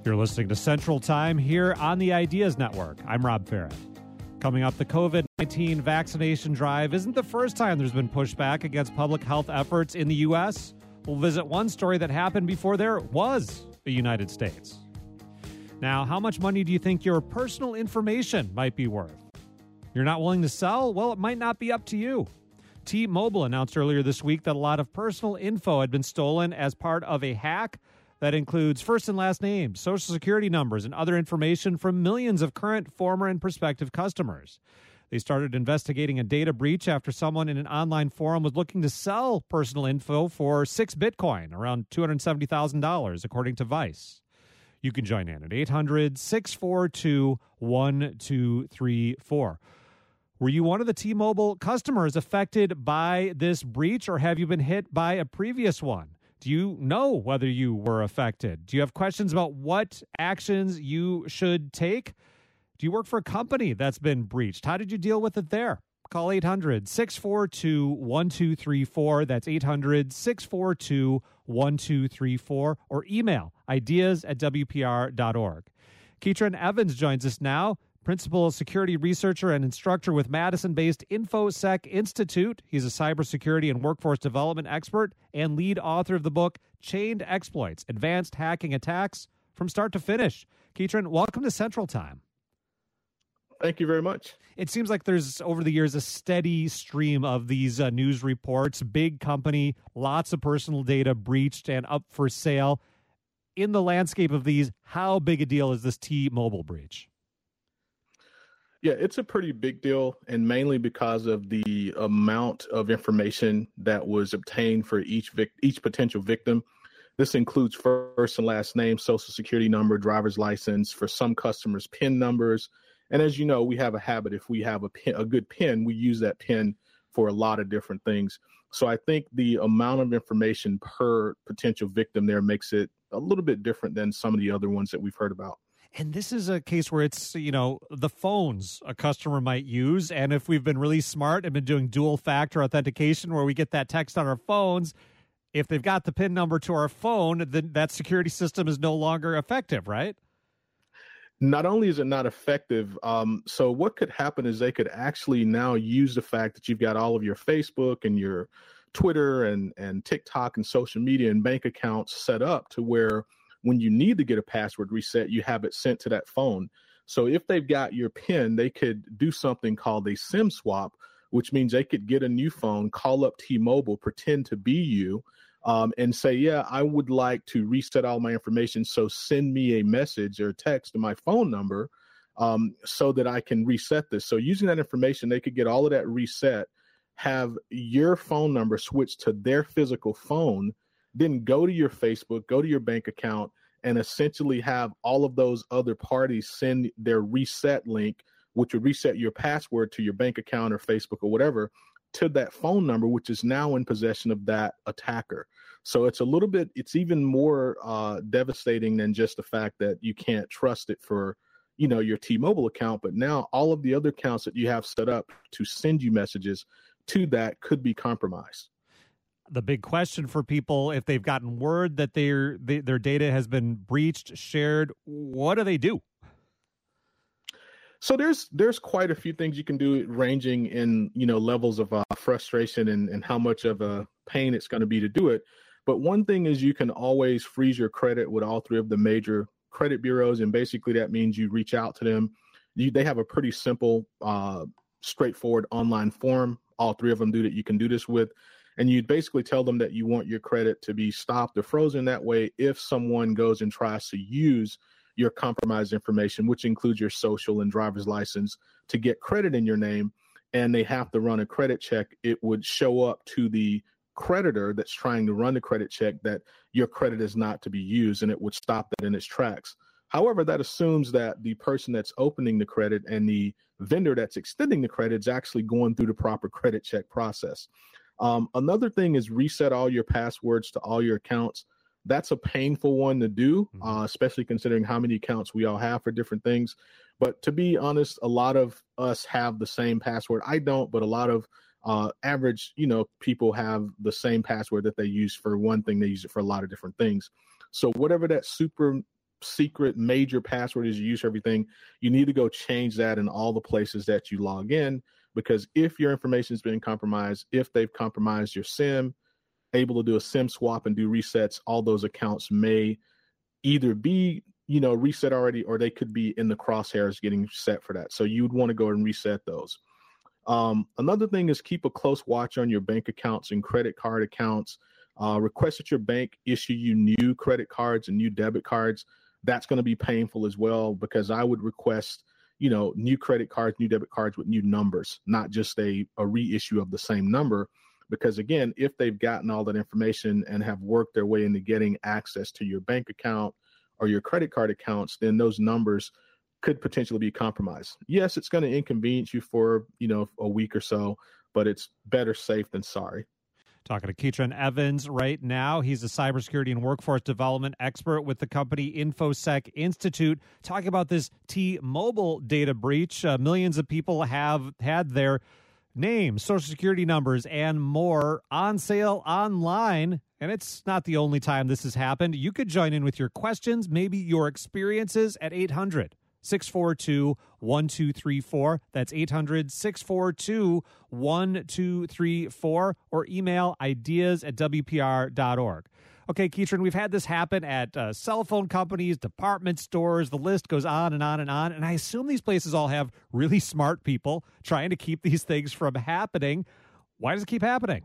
You're listening to Central Time here on the Ideas Network. I'm Rob Farrett. Coming up, the COVID-19 vaccination drive isn't the first time there's been pushback against public health efforts in the U.S. We'll visit one story that happened before there was the United States. Now, how much money do you think your personal information might be worth? You're not willing to sell? Well, it might not be up to you. T-Mobile announced earlier this week that a lot of personal info had been stolen as part of a hack that includes first and last names, social security numbers, and other information from millions of current, former, and prospective customers. They started investigating a data breach after someone in an online forum was looking to sell personal info for 6 Bitcoin, around $270,000, according to Vice. You can join in at 800-642-1234. Were you one of the T-Mobile customers affected by this breach, or have you been hit by a previous one? Do you know whether you were affected? Do you have questions about what actions you should take? Do you work for a company that's been breached? How did you deal with it there? Call 800-642-1234. That's 800-642-1234. Or email ideas@wpr.org. Keatron Evans joins us now, principal security researcher and instructor with Madison-based InfoSec Institute. He's a cybersecurity and workforce development expert and lead author of the book Chained Exploits: Advanced Hacking Attacks from Start to Finish. Keatron, welcome to Central Time. Thank you very much. It seems like there's, over the years, a steady stream of these news reports. Big company, lots of personal data breached and up for sale. In the landscape of these, how big a deal is this T-Mobile breach? Yeah, it's a pretty big deal, and mainly because of the amount of information that was obtained for each potential victim. This includes first and last name, social security number, driver's license, for some customers, PIN numbers. And as you know, we have a habit, if we have a good PIN, we use that PIN for a lot of different things. So I think the amount of information per potential victim there makes it a little bit different than some of the other ones that we've heard about. And this is a case where it's, the phones a customer might use. And if we've been really smart and been doing dual factor authentication where we get that text on our phones, if they've got the PIN number to our phone, then that security system is no longer effective, right? Not only is it not effective, so what could happen is they could actually now use the fact that you've got all of your Facebook and your Twitter and TikTok and social media and bank accounts set up to where when you need to get a password reset, you have it sent to that phone. So if they've got your PIN, they could do something called a SIM swap, which means they could get a new phone, call up T-Mobile, pretend to be you, and say, yeah, I would like to reset all my information. So send me a message or text to my phone number so that I can reset this. So using that information, they could get all of that reset, have your phone number switched to their physical phone, then go to your Facebook, go to your bank account, and essentially have all of those other parties send their reset link, which would reset your password to your bank account or Facebook or whatever, to that phone number, which is now in possession of that attacker. So it's even more devastating than just the fact that you can't trust it for, your T-Mobile account. But now all of the other accounts that you have set up to send you messages to that could be compromised. The big question for people, if they've gotten word that their data has been breached, shared, what do they do? So there's quite a few things you can do, ranging in levels of frustration and how much of a pain it's going to be to do it. But one thing is you can always freeze your credit with all 3 of the major credit bureaus, and basically that means you reach out to them. They have a pretty simple, straightforward online form. All 3 of them do that. You can do this with. And you basically tell them that you want your credit to be stopped or frozen. That way, if someone goes and tries to use your compromised information, which includes your social and driver's license, to get credit in your name, and they have to run a credit check, it would show up to the creditor that's trying to run the credit check that your credit is not to be used, and it would stop that in its tracks. However, that assumes that the person that's opening the credit and the vendor that's extending the credit is actually going through the proper credit check process. Another thing is reset all your passwords to all your accounts. That's a painful one to do, especially considering how many accounts we all have for different things. But to be honest, a lot of us have the same password. I don't, but a lot of average, people have the same password that they use for one thing. They use it for a lot of different things. So whatever that super secret major password is you use for everything, you need to go change that in all the places that you log in, because if your information has been compromised, if they've compromised your SIM, able to do a SIM swap and do resets, all those accounts may either be, reset already, or they could be in the crosshairs getting set for that. So you would want to go and reset those. Another thing is keep a close watch on your bank accounts and credit card accounts. Request that your bank issue you new credit cards and new debit cards. That's going to be painful as well, because I would request, new credit cards, new debit cards with new numbers, not just a reissue of the same number. Because again, if they've gotten all that information and have worked their way into getting access to your bank account or your credit card accounts, then those numbers could potentially be compromised. Yes, it's going to inconvenience you for, a week or so, but it's better safe than sorry. Talking to Keatron Evans right now. He's a cybersecurity and workforce development expert with the company InfoSec Institute, talking about this T-Mobile data breach. Millions of people have had their names, social security numbers, and more on sale online. And it's not the only time this has happened. You could join in with your questions, maybe your experiences at 800-642-1234. That's 800-642-1234, or email ideas@wpr.org. Okay, Keatron, we've had this happen at cell phone companies, department stores. The list goes on and on and on. And I assume these places all have really smart people trying to keep these things from happening. Why does it keep happening?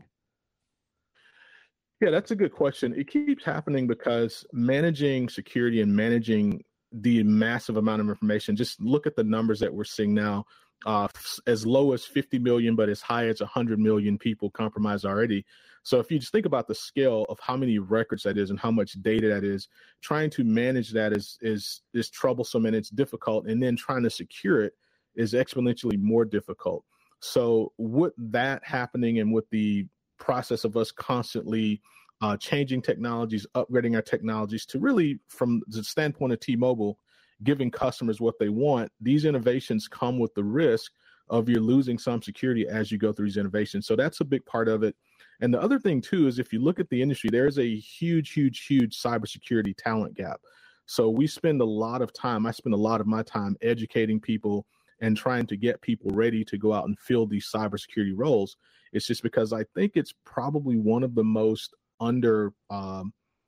Yeah, that's a good question. It keeps happening because managing security and managing the massive amount of information, just look at the numbers that we're seeing now, as low as 50 million, but as high as 100 million people compromised already. So if you just think about the scale of how many records that is and how much data that is, trying to manage that is troublesome and it's difficult. And then trying to secure it is exponentially more difficult. So with that happening and with the process of us constantly changing technologies, upgrading our technologies to really, from the standpoint of T-Mobile, giving customers what they want, these innovations come with the risk of you're losing some security as you go through these innovations. So that's a big part of it. And the other thing, too, is if you look at the industry, there's a huge cybersecurity talent gap. So we spend a lot of time, I spend a lot of my time educating people and trying to get people ready to go out and fill these cybersecurity roles. It's just because I think it's probably one of the most underserved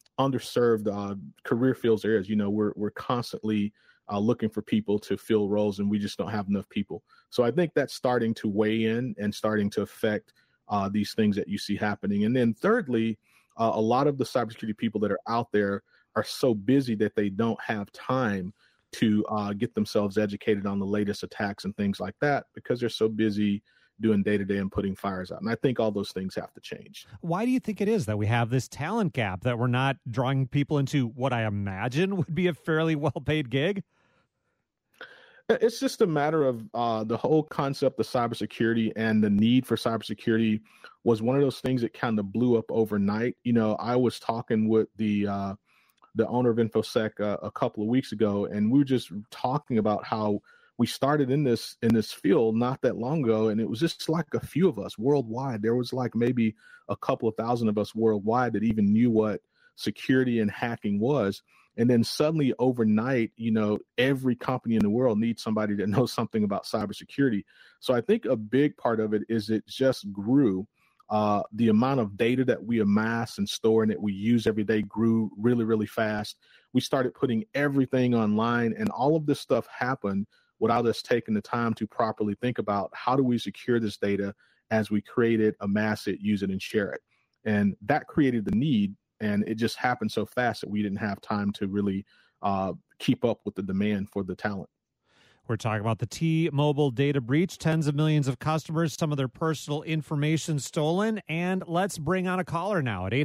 career fields there is. We're constantly looking for people to fill roles, and we just don't have enough people. So I think that's starting to weigh in and starting to affect these things that you see happening. And then thirdly, a lot of the cybersecurity people that are out there are so busy that they don't have time to get themselves educated on the latest attacks and things like that, because they're so busy doing day-to-day and putting fires out. And I think all those things have to change. Why do you think it is that we have this talent gap, that we're not drawing people into what I imagine would be a fairly well-paid gig? It's just a matter of the whole concept of cybersecurity, and the need for cybersecurity was one of those things that kind of blew up overnight. I was talking with the owner of InfoSec a couple of weeks ago, and we were just talking about how we started in this field not that long ago, and it was just like a few of us worldwide. There was like maybe a couple of thousand of us worldwide that even knew what security and hacking was. And then suddenly overnight, every company in the world needs somebody that knows something about cybersecurity. So I think a big part of it is it just grew. The amount of data that we amass and store and that we use every day grew really, really fast. We started putting everything online, and all of this stuff happened without us taking the time to properly think about how do we secure this data as we create it, amass it, use it, and share it. And that created the need, and it just happened so fast that we didn't have time to really keep up with the demand for the talent. We're talking about the T-Mobile data breach, tens of millions of customers, some of their personal information stolen. And let's bring on a caller now at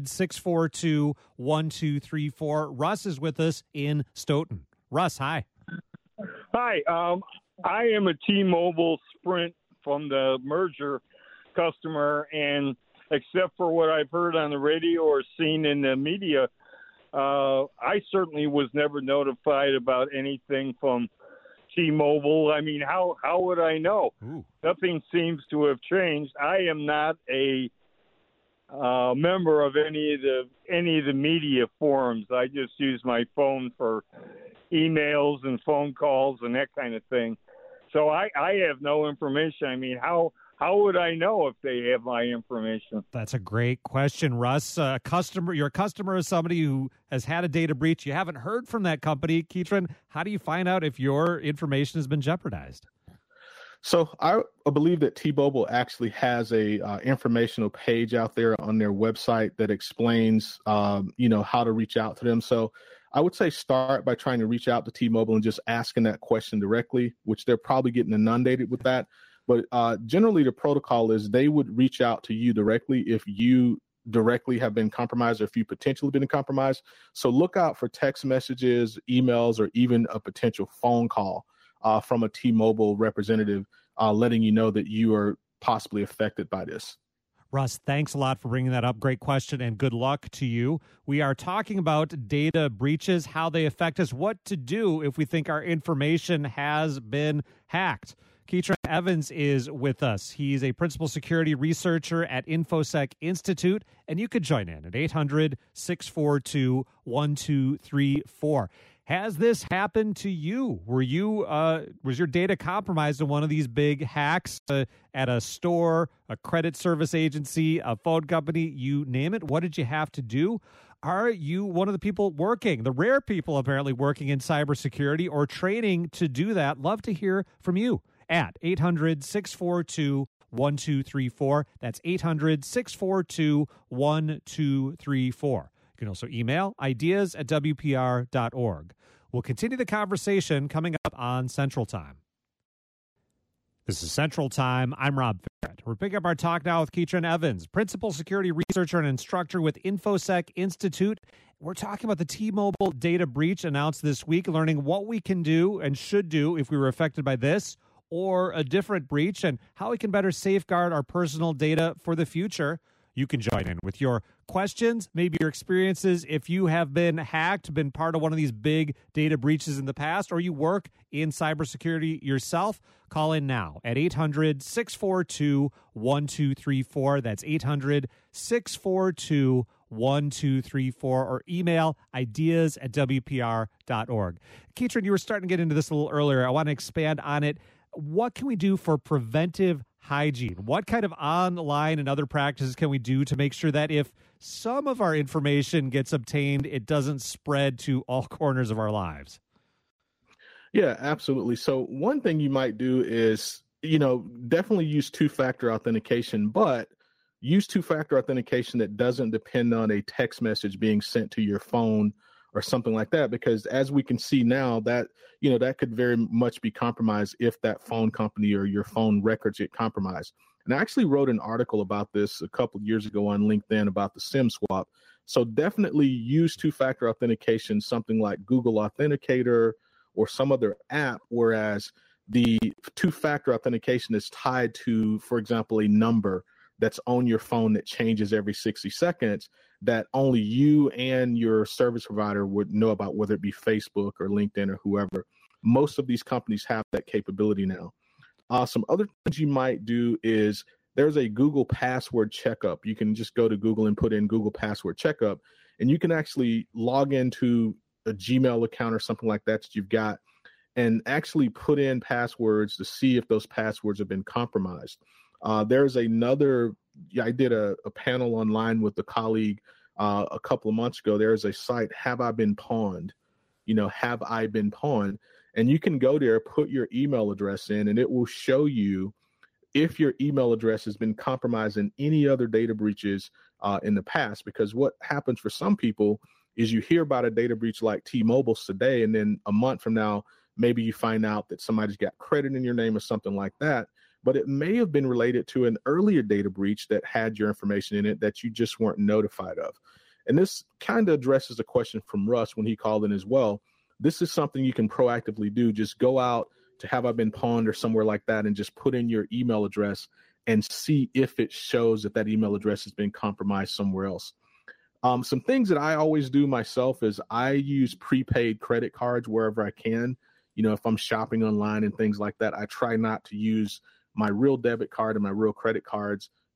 800-642-1234. Russ is with us in Stoughton. Russ, hi. Hi, I am a T-Mobile Sprint from the merger customer, and except for what I've heard on the radio or seen in the media, I certainly was never notified about anything from T-Mobile. I mean, how would I know? Ooh. Nothing seems to have changed. I am not a member of any of the media forums. I just use my phone for emails and phone calls and that kind of thing. So I have no information. I mean, how would I know if they have my information? That's a great question, Russ. Your customer is somebody who has had a data breach. You haven't heard from that company. Keatron, how do you find out if your information has been jeopardized? So I believe that T-Mobile actually has a informational page out there on their website that explains, how to reach out to them. So I would say start by trying to reach out to T-Mobile and just asking that question directly, which they're probably getting inundated with that. But generally, the protocol is they would reach out to you directly if you directly have been compromised or if you potentially been compromised. So look out for text messages, emails, or even a potential phone call from a T-Mobile representative letting you know that you are possibly affected by this. Russ, thanks a lot for bringing that up. Great question, and good luck to you. We are talking about data breaches, how they affect us, what to do if we think our information has been hacked. Keatron Evans is with us. He's a principal security researcher at InfoSec Institute, and you could join in at 800-642-1234. Has this happened to you? Was your data compromised in one of these big hacks at a store, a credit service agency, a phone company, you name it? What did you have to do? Are you one of the people working, the rare people apparently working in cybersecurity or training to do that? Love to hear from you at 800-642-1234. That's 800-642-1234. You can also email ideas@wpr.org. We'll continue the conversation coming up on Central Time. This is Central Time. I'm Rob Ferret. We're picking up our talk now with Keatron Evans, principal security researcher and instructor with InfoSec Institute. We're talking about the T-Mobile data breach announced this week, learning what we can do and should do if we were affected by this or a different breach, and how we can better safeguard our personal data for the future. You can join in with your questions, maybe your experiences if you have been hacked, been part of one of these big data breaches in the past, or you work in cybersecurity yourself. Call in now at 800-642-1234. That's 800-642-1234, or email ideas@wpr.org. Keatron, you were starting to get into this a little earlier. I want to expand on it. What can we do for preventive hygiene? What kind of online and other practices can we do to make sure that if some of our information gets obtained, it doesn't spread to all corners of our lives? Yeah, absolutely. So one thing you might do is, definitely use two-factor authentication, but use two-factor authentication that doesn't depend on a text message being sent to your phone or something like that, because as we can see now, that that could very much be compromised if that phone company or your phone records get compromised. And I actually wrote an article about this a couple of years ago on LinkedIn about the SIM swap. So definitely use two-factor authentication, something like Google Authenticator or some other app, whereas the two-factor authentication is tied to, for example, a number that's on your phone that changes every 60 seconds that only you and your service provider would know about, whether it be Facebook or LinkedIn or whoever. Most of these companies have that capability now. Some other things you might do is there's a Google password checkup. You can just go to Google and put in Google password checkup, and you can actually log into a Gmail account or something like that you've got and actually put in passwords to see if those passwords have been compromised. There's another, I did a panel online with a colleague a couple of months ago. There's a site, Have I Been Pawned? Have I Been Pawned? And you can go there, put your email address in, and it will show you if your email address has been compromised in any other data breaches in the past. Because what happens for some people is you hear about a data breach like T-Mobile's today, and then a month from now, maybe you find out that somebody's got credit in your name or something like that. But it may have been related to an earlier data breach that had your information in it that you just weren't notified of. And this kind of addresses a question from Russ when he called in as well. This is something you can proactively do. Just go out to Have I Been Pawned or somewhere like that and just put in your email address and see if it shows that email address has been compromised somewhere else. Some things that I always do myself is I use prepaid credit cards wherever I can. If I'm shopping online and things like that, I try not to use my real debit card and my real credit cards,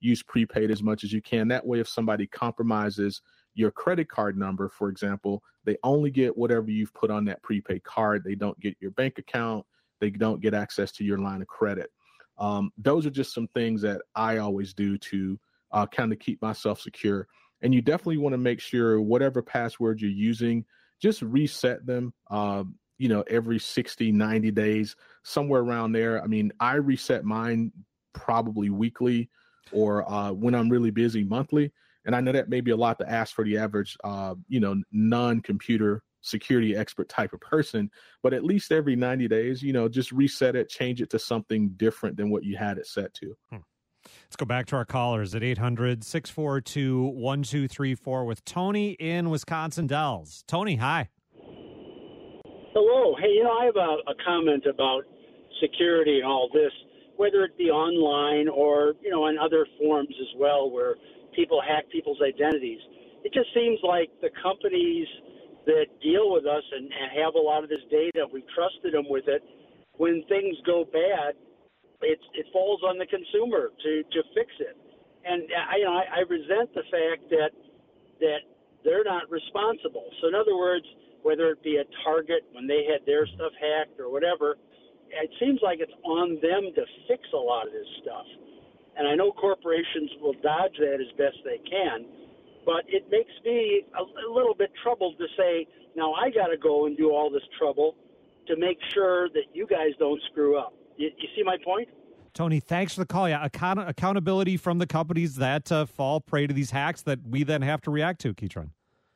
use prepaid as much as you can. That way, if somebody compromises your credit card number, for example, they only get whatever you've put on that prepaid card. They don't get your bank account. They don't get access to your line of credit. Those are just some things that I always do to kind of keep myself secure. And you definitely want to make sure whatever password you're using, just reset them, every 60, 90 days, somewhere around there. I mean, I reset mine probably weekly or when I'm really busy, monthly. And I know that may be a lot to ask for the average, non-computer security expert type of person, but at least every 90 days, just reset it, change it to something different than what you had it set to. Let's go back to our callers at 800-642-1234 with Tony in Wisconsin Dells. Tony, hi. Hello. Hey, I have a comment about security and all this, whether it be online or, in other forms as well, where people hack people's identities. It just seems like the companies that deal with us and have a lot of this data, we trusted them with it. When things go bad, it falls on the consumer to fix it. And I resent the fact that they're not responsible. So in other words, whether it be a Target when they had their stuff hacked or whatever, it seems like it's on them to fix a lot of this stuff. And I know corporations will dodge that as best they can, but it makes me a little bit troubled to say, now I got to go and do all this trouble to make sure that you guys don't screw up. You see my point? Tony, thanks for the call. Yeah, accountability from the companies that fall prey to these hacks that we then have to react to, Keatron.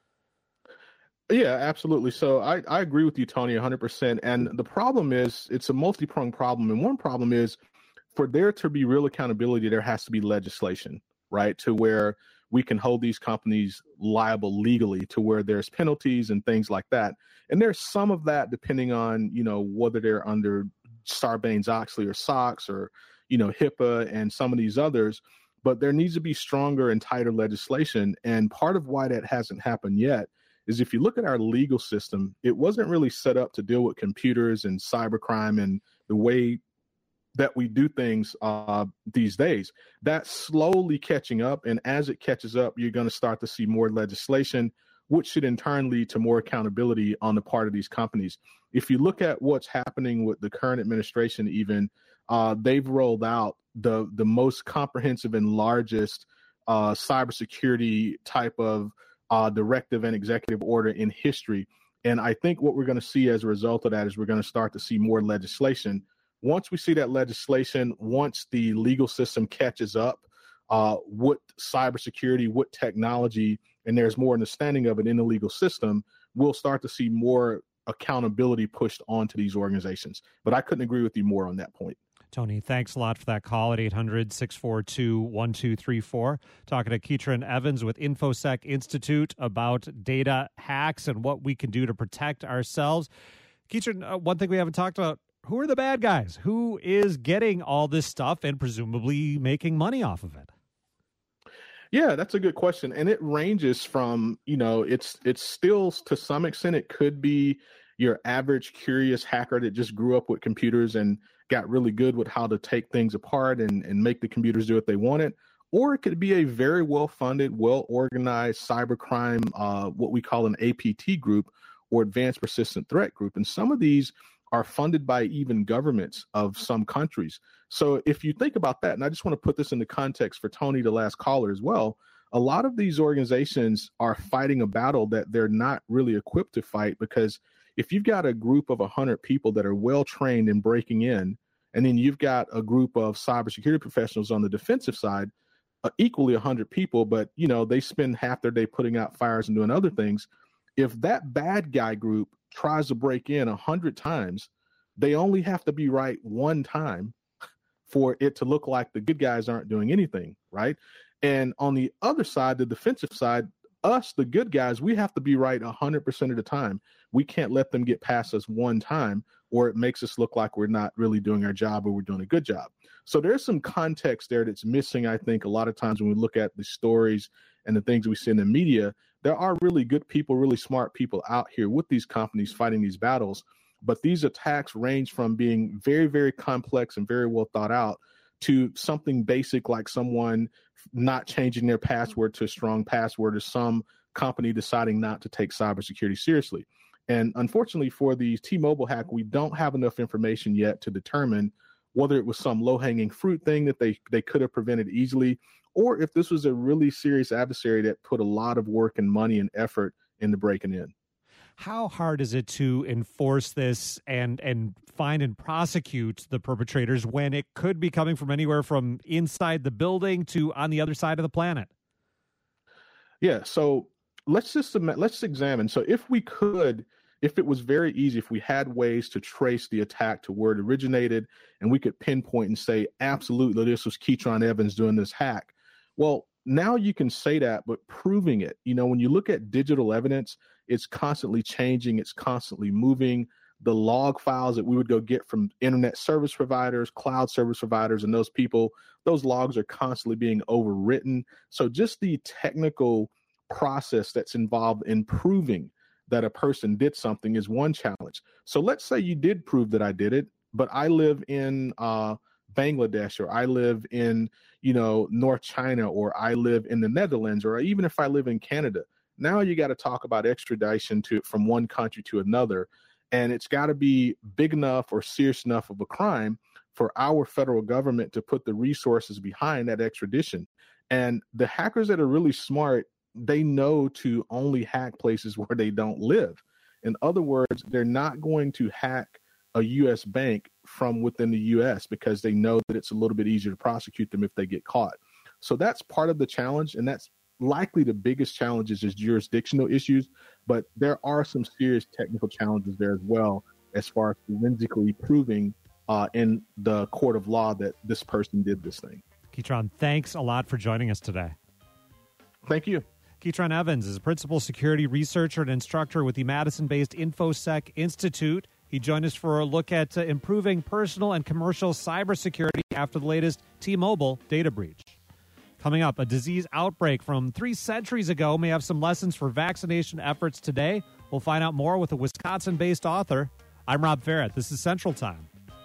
Yeah, absolutely. So I agree with you, Tony, 100%. And the problem is it's a multi-pronged problem. And one problem is for there to be real accountability, there has to be legislation, right, to where we can hold these companies liable legally, to where there's penalties and things like that. And there's some of that depending on, whether they're under Sarbanes-Oxley or SOX or, HIPAA and some of these others. But there needs to be stronger and tighter legislation. And part of why that hasn't happened yet is if you look at our legal system, it wasn't really set up to deal with computers and cybercrime and the way that we do things these days. That's slowly catching up. And as it catches up, you're going to start to see more legislation, which should in turn lead to more accountability on the part of these companies. If you look at what's happening with the current administration, even they've rolled out the most comprehensive and largest cybersecurity type of directive and executive order in history. And I think what we're going to see as a result of that is we're going to start to see more legislation. Once we see that legislation, once the legal system catches up with cybersecurity, with technology, and there's more understanding of it in the legal system, we'll start to see more accountability pushed onto these organizations. But I couldn't agree with you more on that point. Tony, thanks a lot for that call at 800-642-1234. Talking to Keatron Evans with InfoSec Institute about data hacks and what we can do to protect ourselves. Keatron, one thing we haven't talked about, who are the bad guys? Who is getting all this stuff and presumably making money off of it? Yeah, that's a good question. And it ranges from, it's still to some extent, it could be your average curious hacker that just grew up with computers and got really good with how to take things apart and make the computers do what they wanted. Or it could be a very well-funded, well-organized cybercrime, what we call an APT group or advanced persistent threat group. And some of these are funded by even governments of some countries. So if you think about that, and I just want to put this into context for Tony, the last caller as well, a lot of these organizations are fighting a battle that they're not really equipped to fight, because if you've got a group of 100 people that are well-trained in breaking in, and then you've got a group of cybersecurity professionals on the defensive side, equally 100 people, but, they spend half their day putting out fires and doing other things. If that bad guy group tries to break in 100 times, they only have to be right one time for it to look like the good guys aren't doing anything, right? And on the other side, the defensive side, us, the good guys, we have to be right 100% of the time. We can't let them get past us one time, or it makes us look like we're not really doing our job or we're doing a good job. So there's some context there that's missing, I think, a lot of times when we look at the stories and the things we see in the media. There are really good people, really smart people out here with these companies fighting these battles. But these attacks range from being very, very complex and very well thought out to something basic like someone not changing their password to a strong password, or some company deciding not to take cybersecurity seriously. And unfortunately for the T-Mobile hack, we don't have enough information yet to determine whether it was some low-hanging fruit thing that they could have prevented easily, or if this was a really serious adversary that put a lot of work and money and effort into breaking in. How hard is it to enforce this and find and prosecute the perpetrators when it could be coming from anywhere from inside the building to on the other side of the planet? Yeah, so let's examine. So if it was very easy, if we had ways to trace the attack to where it originated, and we could pinpoint and say, absolutely, this was Keytron Evans doing this hack. Well, now you can say that, but proving it, when you look at digital evidence, it's constantly changing. It's constantly moving. The log files that we would go get from internet service providers, cloud service providers, and those people, those logs are constantly being overwritten. So just the technical process that's involved in proving that a person did something is one challenge. So let's say you did prove that I did it, but I live in Bangladesh, or I live in, North China, or I live in the Netherlands, or even if I live in Canada. Now you got to talk about extradition from one country to another. And it's got to be big enough or serious enough of a crime for our federal government to put the resources behind that extradition. And the hackers that are really smart, they know to only hack places where they don't live. In other words, they're not going to hack a U.S. bank from within the U.S. because they know that it's a little bit easier to prosecute them if they get caught. So that's part of the challenge, and that's likely the biggest challenge is just jurisdictional issues, but there are some serious technical challenges there as well, as far as forensically proving in the court of law that this person did this thing. Keytron, thanks a lot for joining us today. Thank you. Keytron Evans is a principal security researcher and instructor with the Madison-based InfoSec Institute. He joined us for a look at improving personal and commercial cybersecurity after the latest T-Mobile data breach. Coming up, a disease outbreak from 3 centuries ago may have some lessons for vaccination efforts today. We'll find out more with a Wisconsin-based author. I'm Rob Ferrett. This is Central Time.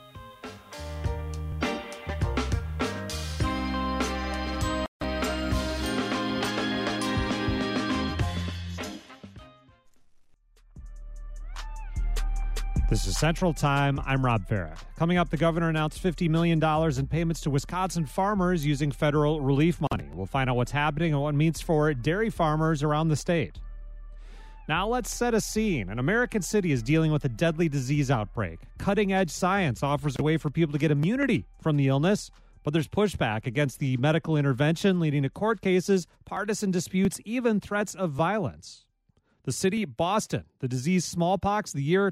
This is Central Time. I'm Rob Ferrett. Coming up, the governor announced $50 million in payments to Wisconsin farmers using federal relief money. We'll find out what's happening and what it means for dairy farmers around the state. Now let's set a scene. An American city is dealing with a deadly disease outbreak. Cutting-edge science offers a way for people to get immunity from the illness, but there's pushback against the medical intervention, leading to court cases, partisan disputes, even threats of violence. The city, Boston, the disease smallpox, the year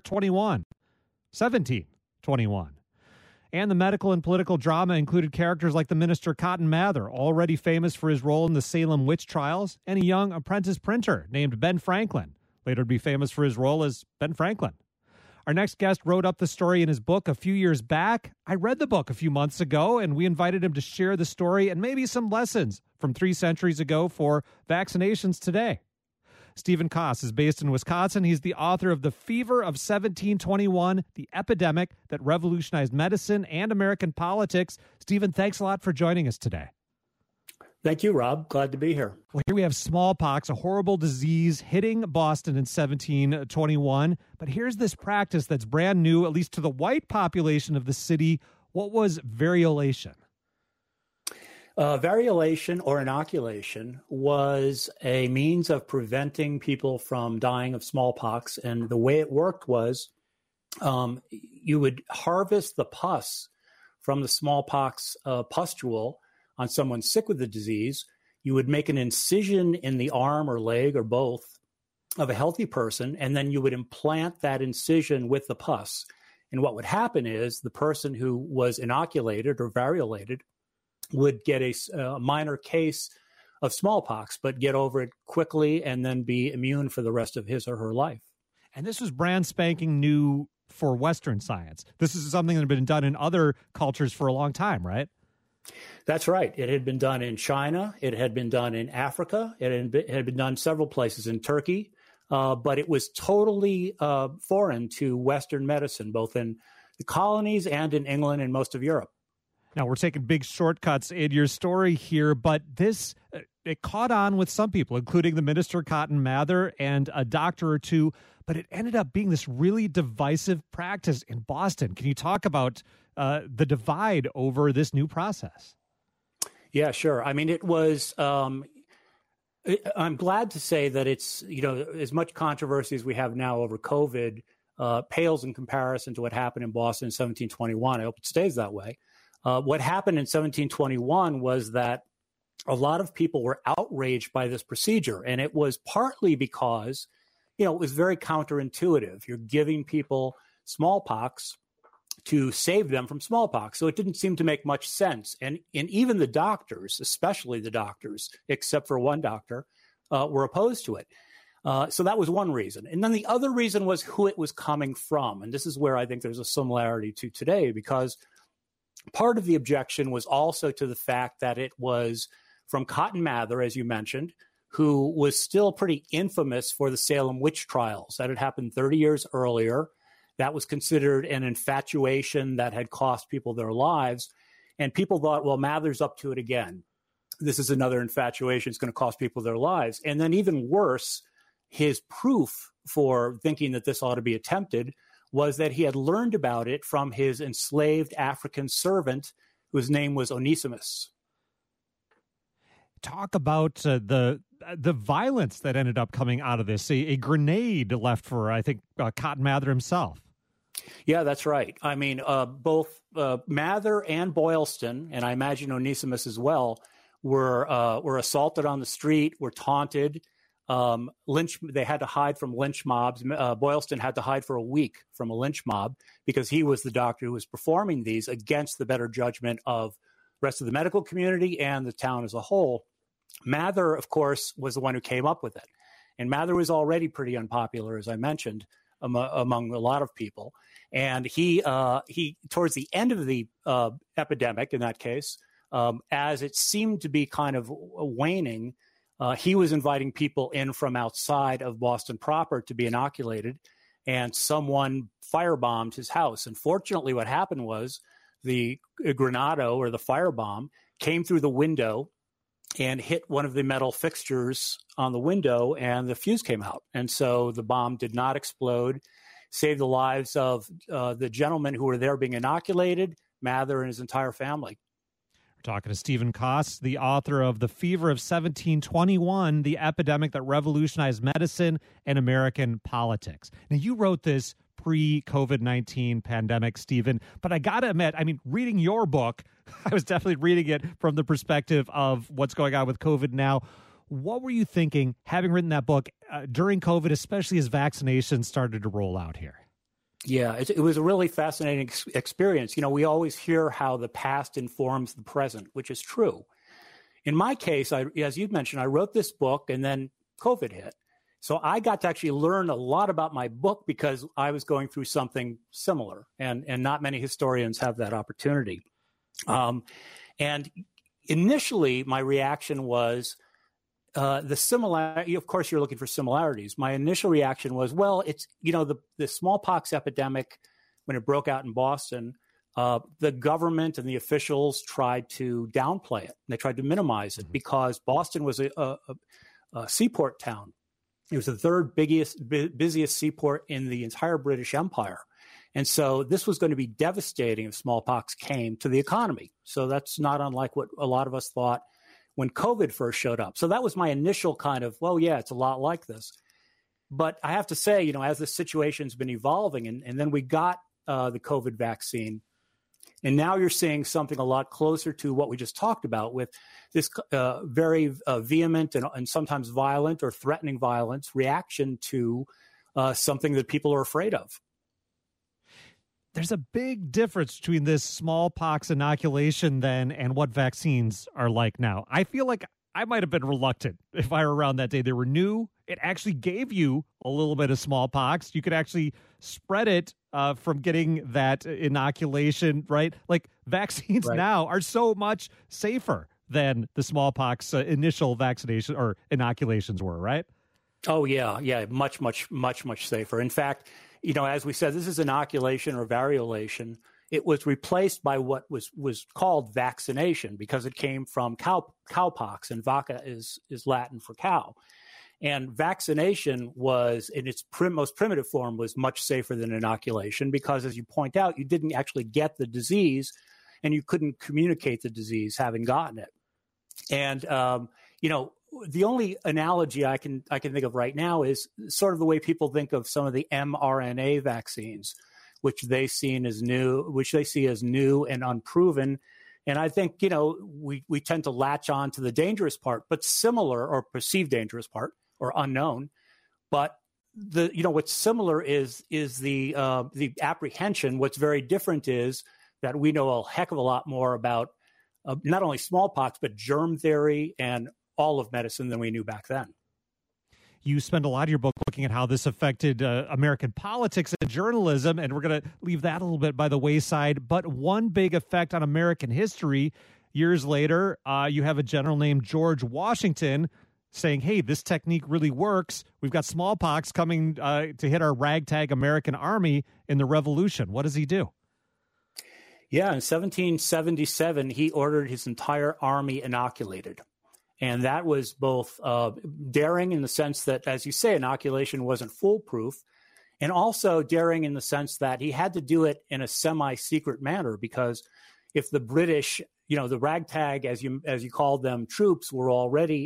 1721. And the medical and political drama included characters like the minister Cotton Mather, already famous for his role in the Salem witch trials, and a young apprentice printer named Ben Franklin, later to be famous for his role as Ben Franklin. Our next guest wrote up the story in his book a few years back. I read the book a few months ago, and we invited him to share the story and maybe some lessons from 3 centuries ago for vaccinations today. Stephen Koss is based in Wisconsin. He's the author of The Fever of 1721, the epidemic that revolutionized medicine and American politics. Stephen, thanks a lot for joining us today. Thank you, Rob. Glad to be here. Well, here we have smallpox, a horrible disease hitting Boston in 1721. But here's this practice that's brand new, at least to the white population of the city. What was variolation? Variolation or inoculation was a means of preventing people from dying of smallpox. And the way it worked was you would harvest the pus from the smallpox pustule on someone sick with the disease. You would make an incision in the arm or leg or both of a healthy person, and then you would implant that incision with the pus. And what would happen is the person who was inoculated or variolated would get a minor case of smallpox, but get over it quickly and then be immune for the rest of his or her life. And this was brand spanking new for Western science. This is something that had been done in other cultures for a long time, right? That's right. It had been done in China. It had been done in Africa. It had been done several places in Turkey. But it was totally foreign to Western medicine, both in the colonies and in England and most of Europe. Now, we're taking big shortcuts in your story here, but this, it caught on with some people, including the minister Cotton Mather and a doctor or two, but it ended up being this really divisive practice in Boston. Can you talk about the divide over this new process? Yeah, sure. I mean, it was, I'm glad to say that it's, as much controversy as we have now over COVID pales in comparison to what happened in Boston in 1721. I hope it stays that way. What happened in 1721 was that a lot of people were outraged by this procedure. And it was partly because, it was very counterintuitive. You're giving people smallpox to save them from smallpox. So it didn't seem to make much sense. And even the doctors, especially the doctors, except for one doctor, were opposed to it. So that was one reason. And then the other reason was who it was coming from. And this is where I think there's a similarity to today, because part of the objection was also to the fact that it was from Cotton Mather, as you mentioned, who was still pretty infamous for the Salem witch trials that had happened 30 years earlier. That was considered an infatuation that had cost people their lives. And people thought, well, Mather's up to it again. This is another infatuation. It's going to cost people their lives. And then even worse, his proof for thinking that this ought to be attempted was that he had learned about it from his enslaved African servant, whose name was Onesimus. Talk about the violence that ended up coming out of this. A grenade left for, I think, Cotton Mather himself. Yeah, that's right. I mean, both Mather and Boylston, and I imagine Onesimus as well, were assaulted on the street, were taunted. They had to hide from lynch mobs. Boylston had to hide for a week from a lynch mob because he was the doctor who was performing these against the better judgment of the rest of the medical community and the town as a whole. Mather, of course, was the one who came up with it. And Mather was already pretty unpopular, as I mentioned, among a lot of people. And he towards the end of the epidemic, in that case, as it seemed to be kind of waning, he was inviting people in from outside of Boston proper to be inoculated, and someone firebombed his house. And fortunately, what happened was the granado, or the firebomb, came through the window and hit one of the metal fixtures on the window, and the fuse came out. And so the bomb did not explode, saved the lives of the gentlemen who were there being inoculated, Mather and his entire family. Talking to Stephen Koss, the author of The Fever of 1721, the epidemic that revolutionized medicine and American politics. Now, you wrote this pre-COVID-19 pandemic, Stephen, but I got to admit, I mean, reading your book, I was definitely reading it from the perspective of what's going on with COVID now. What were you thinking, having written that book during COVID, especially as vaccinations started to roll out here? Yeah, it was a really fascinating experience. We always hear how the past informs the present, which is true. In my case, as you mentioned, I wrote this book and then COVID hit. So I got to actually learn a lot about my book because I was going through something similar, and not many historians have that opportunity. And initially, my reaction was the similarity. Of course, you're looking for similarities. My initial reaction was, well, it's, the smallpox epidemic, when it broke out in Boston, the government and the officials tried to downplay it. They tried to minimize it because Boston was a seaport town. It was the third busiest seaport in the entire British Empire. And so this was going to be devastating if smallpox came to the economy. So that's not unlike what a lot of us thought when COVID first showed up. So that was my initial kind of, well, yeah, it's a lot like this. But I have to say, as the situation's been evolving, and then we got the COVID vaccine, and now you're seeing something a lot closer to what we just talked about with this very vehement and sometimes violent or threatening violence reaction to something that people are afraid of. There's a big difference between this smallpox inoculation then and what vaccines are like now. I feel like I might have been reluctant if I were around that day. They were new. It actually gave you a little bit of smallpox. You could actually spread it from getting that inoculation, right? Like vaccines now are so much safer than the smallpox initial vaccination or inoculations were, right? Oh, yeah. Much safer. In fact, as we said, this is inoculation or variolation. it was replaced by what was called vaccination because it came from cowpox, and vacca is Latin for cow. And vaccination was, in its most primitive form, was much safer than inoculation because, as you point out, you didn't actually get the disease and you couldn't communicate the disease having gotten it. And, the only analogy I can think of right now is sort of the way people think of some of the mRNA vaccines, which they see as new and unproven. And I think, we tend to latch on to the dangerous part, but similar, or perceived dangerous part, or unknown. But what's similar is the apprehension. What's very different is that we know a heck of a lot more about not only smallpox, but germ theory and all of medicine than we knew back then. You spend a lot of your book looking at how this affected American politics and journalism, and we're going to leave that a little bit by the wayside. But one big effect on American history, years later, you have a general named George Washington saying, hey, this technique really works. We've got smallpox coming to hit our ragtag American army in the Revolution. What does he do? Yeah, in 1777, he ordered his entire army inoculated. And that was both daring in the sense that, as you say, inoculation wasn't foolproof, and also daring in the sense that he had to do it in a semi-secret manner, because if the British, the ragtag, as you called them, troops were already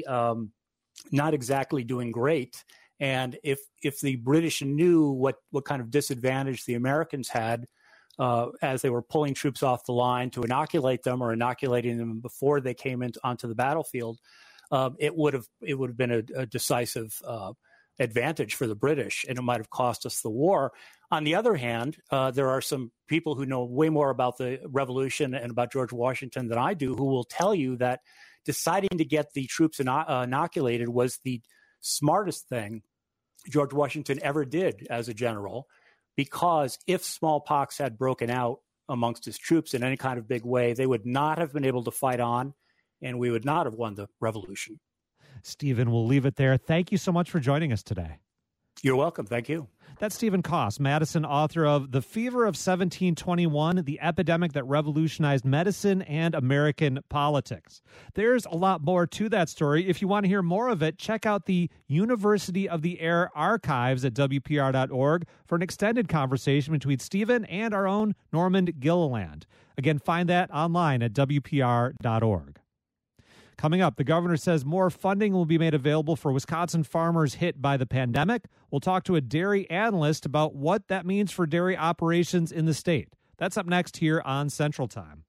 not exactly doing great, and if the British knew what kind of disadvantage the Americans had as they were pulling troops off the line to inoculate them, or inoculating them before they came onto the battlefield, it would have been a decisive advantage for the British, and it might have cost us the war. On the other hand, there are some people who know way more about the Revolution and about George Washington than I do, who will tell you that deciding to get the troops inoculated was the smartest thing George Washington ever did as a general, because if smallpox had broken out amongst his troops in any kind of big way, they would not have been able to fight on, and we would not have won the Revolution. Stephen, we'll leave it there. Thank you so much for joining us today. You're welcome. Thank you. That's Stephen Koss, Madison author of The Fever of 1721, the epidemic that revolutionized medicine and American politics. There's a lot more to that story. If you want to hear more of it, check out the University of the Air archives at WPR.org for an extended conversation between Stephen and our own Normand Gilliland. Again, find that online at WPR.org. Coming up, the governor says more funding will be made available for Wisconsin farmers hit by the pandemic. We'll talk to a dairy analyst about what that means for dairy operations in the state. That's up next here on Central Time.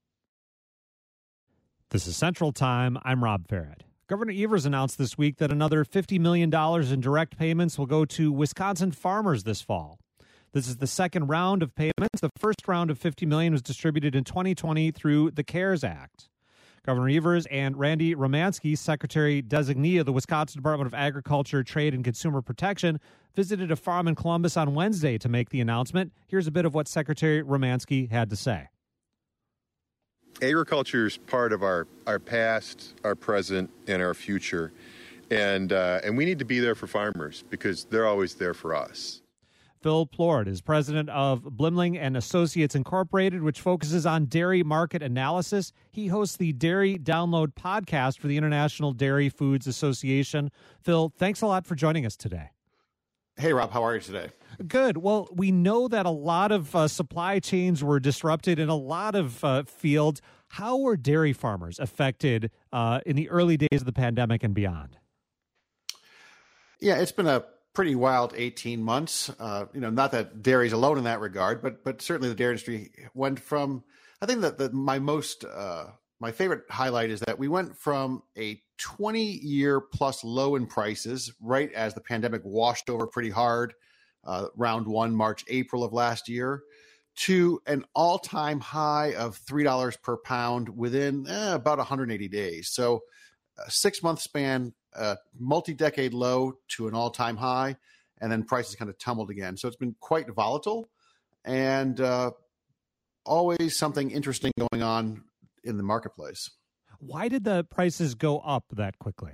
This is Central Time. I'm Rob Farrett. Governor Evers announced this week that another $50 million in direct payments will go to Wisconsin farmers this fall. This is the second round of payments. The first round of $50 million was distributed in 2020 through the CARES Act. Governor Evers and Randy Romanski, Secretary-designee of the Wisconsin Department of Agriculture, Trade, and Consumer Protection, visited a farm in Columbus on Wednesday to make the announcement. Here's a bit of what Secretary Romanski had to say. Agriculture is part of our past, our present, and our future. And we need to be there for farmers because they're always there for us. Phil Plord is president of Blimling and Associates Incorporated, which focuses on dairy market analysis. He hosts the Dairy Download podcast for the International Dairy Foods Association. Phil, thanks a lot for joining us today. Hey, Rob, how are you today? Good. Well, we know that a lot of supply chains were disrupted in a lot of fields. How were dairy farmers affected in the early days of the pandemic and beyond? Yeah, it's been a pretty wild 18 months. Not that dairy's alone in that regard, but certainly the dairy industry went from, I think that my favorite highlight is that we went from a 20-year plus low in prices right as the pandemic washed over pretty hard, round one, March, April of last year, to an all-time high of $3 per pound within about 180 days. So a 6-month span, multi-decade low to an all-time high, and then prices kind of tumbled again. So it's been quite volatile, and always something interesting going on in the marketplace. Why did the prices go up that quickly?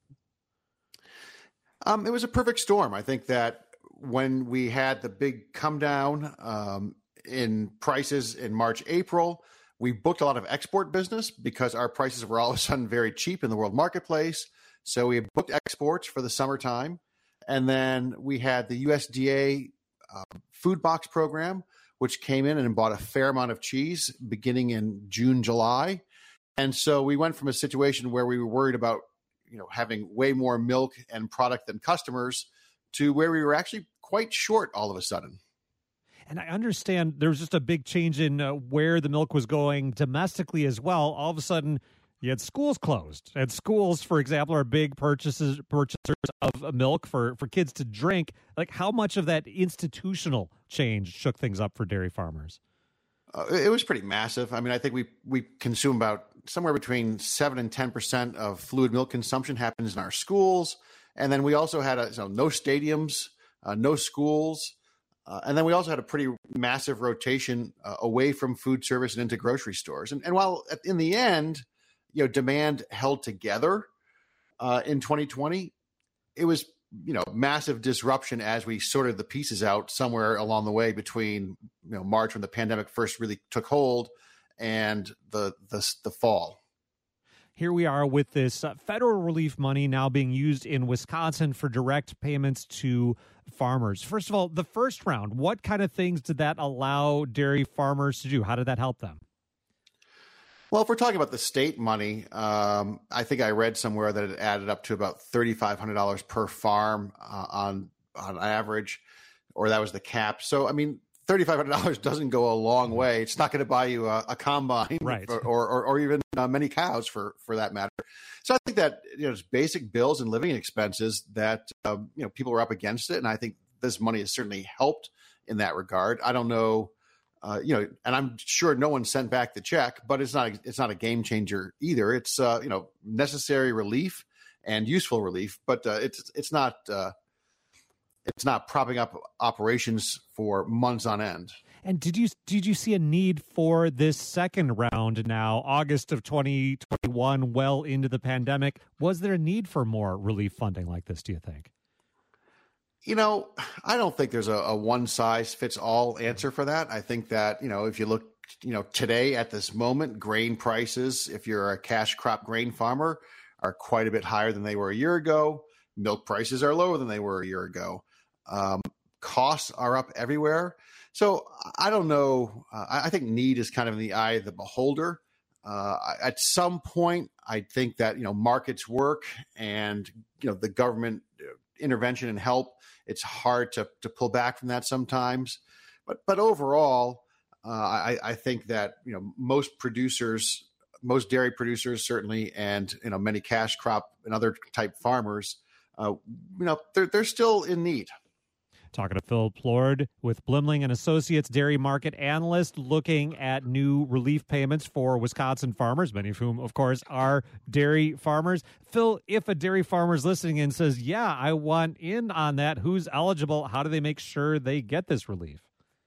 It was a perfect storm. I think that when we had the big come down in prices in March, April. We booked a lot of export business because our prices were all of a sudden very cheap in the world marketplace. So we booked exports for the summertime. And then we had the USDA food box program, which came in and bought a fair amount of cheese beginning in June, July. And so we went from a situation where we were worried about, having way more milk and product than customers to where we were actually quite short all of a sudden. And I understand there was just a big change in where the milk was going domestically as well. All of a sudden, you had schools closed. And schools, for example, are big purchasers of milk for kids to drink. Like, how much of that institutional change shook things up for dairy farmers? It was pretty massive. I mean, I think we consume about somewhere between 7 and 10% of fluid milk consumption happens in our schools. And then we also had no stadiums, no schools. And then we also had a pretty massive rotation away from food service and into grocery stores. And while in the end, demand held together in 2020, it was, massive disruption as we sorted the pieces out somewhere along the way between, March when the pandemic first really took hold and the fall. Here we are with this federal relief money now being used in Wisconsin for direct payments to farmers. First of all, the first round, what kind of things did that allow dairy farmers to do? How did that help them? Well, if we're talking about the state money, I think I read somewhere that it added up to about $3,500 per farm on average, or that was the cap. So, I mean, $3,500 doesn't go a long way. It's not going to buy you a combine, right, or even many cows for that matter. So I think that it's basic bills and living expenses that people were up against it, and I think this money has certainly helped in that regard. I don't know, and I'm sure no one sent back the check, but it's not a game changer either. It's necessary relief and useful relief, but it's not propping up operations for months on end. And did you see a need for this second round now, August of 2021, well into the pandemic? Was there a need for more relief funding like this, do you think? I don't think there's a one-size-fits-all answer for that. I think that, if you look, today at this moment, grain prices, if you're a cash crop grain farmer, are quite a bit higher than they were a year ago. Milk prices are lower than they were a year ago. Costs are up everywhere. So I don't know. I think need is kind of in the eye of the beholder. At some point, I think that, markets work and, the government intervention and help, it's hard to pull back from that sometimes. But overall, I think that, most dairy producers certainly, and, many cash crop and other type farmers, they're still in need. Talking to Phil Plourd with Blimling and Associates, dairy market analyst, looking at new relief payments for Wisconsin farmers, many of whom, of course, are dairy farmers. Phil, if a dairy farmer is listening and says, yeah, I want in on that, who's eligible? How do they make sure they get this relief?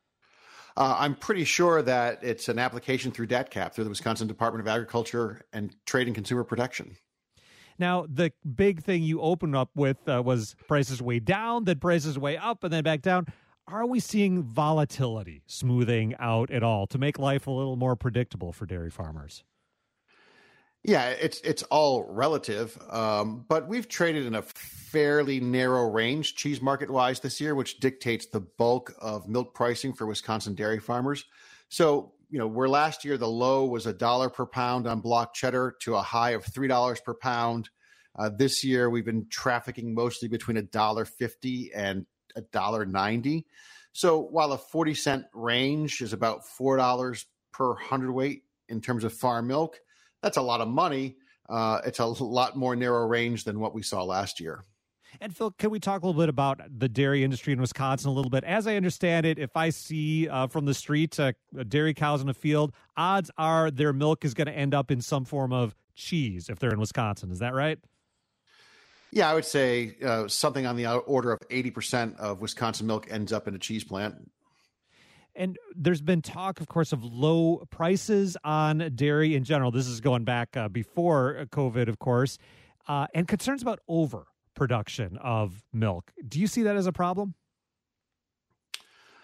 I'm pretty sure that it's an application through DATCP, through the Wisconsin Department of Agriculture and Trade and Consumer Protection. Now, the big thing you opened up with was prices way down, then prices way up, and then back down. Are we seeing volatility smoothing out at all to make life a little more predictable for dairy farmers? Yeah, it's all relative, but we've traded in a fairly narrow range cheese market-wise this year, which dictates the bulk of milk pricing for Wisconsin dairy farmers. So, where last year the low was $1 per pound on block cheddar to a high of $3 per pound. This year we've been trafficking mostly between $1.50 and $1.90. So while a 40-cent range is about $4 per hundredweight in terms of farm milk, that's a lot of money. It's a lot more narrow range than what we saw last year. And Phil, can we talk a little bit about the dairy industry in Wisconsin a little bit? As I understand it, if I see from the street dairy cows in a field, odds are their milk is going to end up in some form of cheese if they're in Wisconsin. Is that right? Yeah, I would say something on the order of 80% of Wisconsin milk ends up in a cheese plant. And there's been talk, of course, of low prices on dairy in general. This is going back before COVID, of course, and concerns about overproduction of milk. Do you see that as a problem?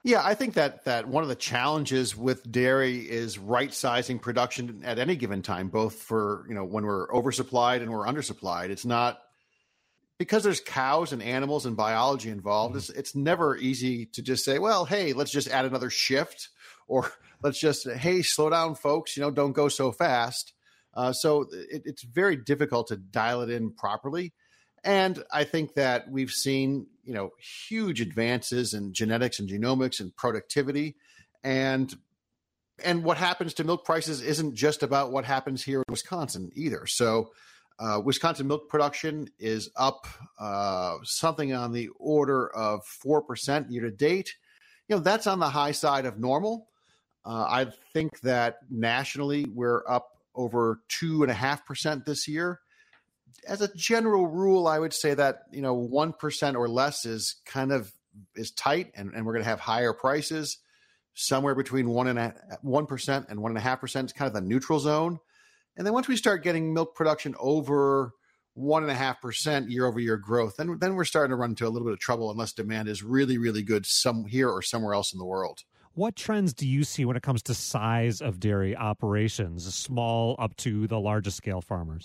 Yeah, I think that one of the challenges with dairy is right-sizing production at any given time, both for, when we're oversupplied and we're undersupplied. It's not because there's cows and animals and biology involved. It's never easy to just say, well, hey, let's just add another shift, or let's just, hey, slow down, folks, don't go so fast. So it's very difficult to dial it in properly. And I think that we've seen, huge advances in genetics and genomics and productivity. And what happens to milk prices isn't just about what happens here in Wisconsin either. So Wisconsin milk production is up something on the order of 4% year to date. That's on the high side of normal. I think that nationally we're up over 2.5% this year. As a general rule, I would say that 1% or less is tight, and we're going to have higher prices. Somewhere between 1% and 1.5% is kind of the neutral zone. And then once we start getting milk production over 1.5% year over year growth, then we're starting to run into a little bit of trouble unless demand is really, really good here or somewhere else in the world. What trends do you see when it comes to size of dairy operations, small up to the largest scale farmers?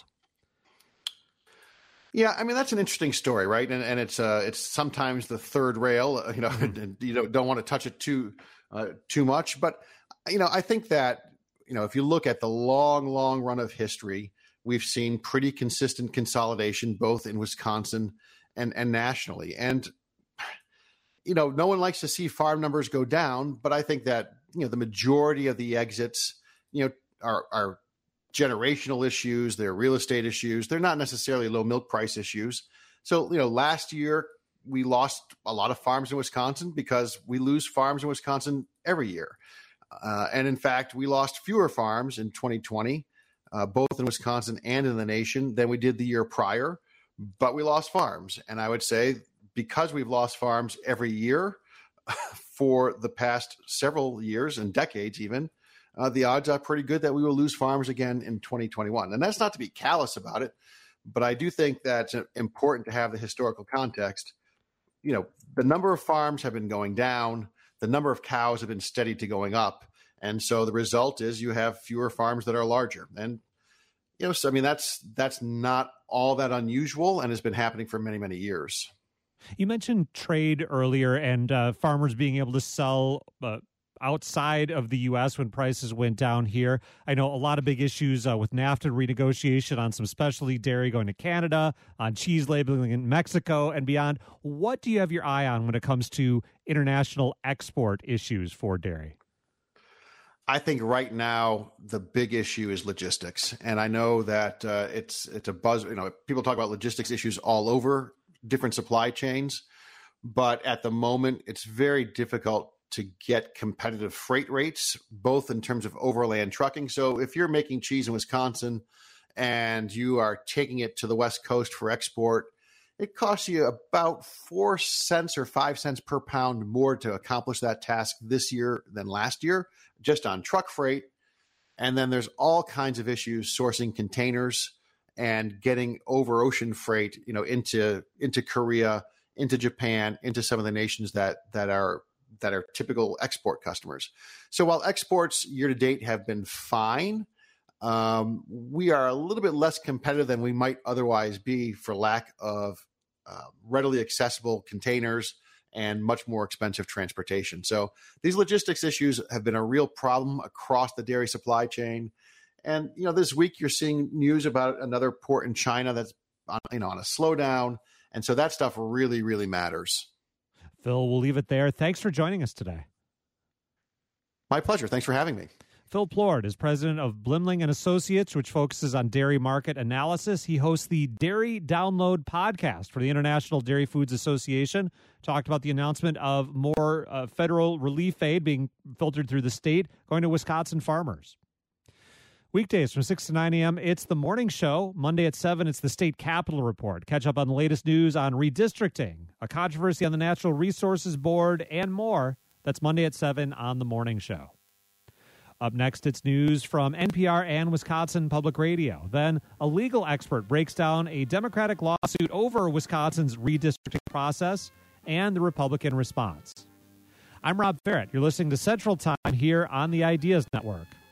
Yeah, I mean, that's an interesting story, right? And it's sometimes the third rail, and you don't want to touch it too much. But, I think that, if you look at the long run of history, we've seen pretty consistent consolidation, both in Wisconsin and nationally. And, no one likes to see farm numbers go down, but I think that, the majority of the exits, are generational issues, they're real estate issues. They're not necessarily low milk price issues. So, last year we lost a lot of farms in Wisconsin because we lose farms in Wisconsin every year. And in fact, we lost fewer farms in 2020, both in Wisconsin and in the nation, than we did the year prior, but we lost farms. And I would say because we've lost farms every year for the past several years and decades even, the odds are pretty good that we will lose farms again in 2021. And that's not to be callous about it, but I do think that's important to have the historical context. The number of farms have been going down. The number of cows have been steady to going up. And so the result is you have fewer farms that are larger. And, so, I mean, that's not all that unusual and has been happening for many, many years. You mentioned trade earlier and farmers being able to sell outside of the U.S. when prices went down here. I know a lot of big issues with NAFTA renegotiation on some specialty dairy going to Canada, on cheese labeling in Mexico and beyond. What do you have your eye on when it comes to international export issues for dairy? I think right now the big issue is logistics. And I know that it's a buzz. People talk about logistics issues all over different supply chains, but at the moment it's very difficult to get competitive freight rates, both in terms of overland trucking. So if you're making cheese in Wisconsin and you are taking it to the West Coast for export, it costs you about 4 cents or 5 cents per pound more to accomplish that task this year than last year, just on truck freight. And then there's all kinds of issues sourcing containers and getting over ocean freight, into Korea, into Japan, into some of the nations that are typical export customers. So while exports year to date have been fine, we are a little bit less competitive than we might otherwise be for lack of readily accessible containers and much more expensive transportation. So these logistics issues have been a real problem across the dairy supply chain. And, this week you're seeing news about another port in China that's on a slowdown. And so that stuff really, really matters. Phil, we'll leave it there. Thanks for joining us today. My pleasure. Thanks for having me. Phil Plord is president of Blimling and Associates, which focuses on dairy market analysis. He hosts the Dairy Download podcast for the International Dairy Foods Association. Talked about the announcement of more federal relief aid being filtered through the state going to Wisconsin farmers. Weekdays from 6 to 9 a.m., it's The Morning Show. Monday at 7, it's the State Capitol Report. Catch up on the latest news on redistricting, a controversy on the Natural Resources Board, and more. That's Monday at 7 on The Morning Show. Up next, it's news from NPR and Wisconsin Public Radio. Then, a legal expert breaks down a Democratic lawsuit over Wisconsin's redistricting process and the Republican response. I'm Rob Ferrett. You're listening to Central Time here on the Ideas Network.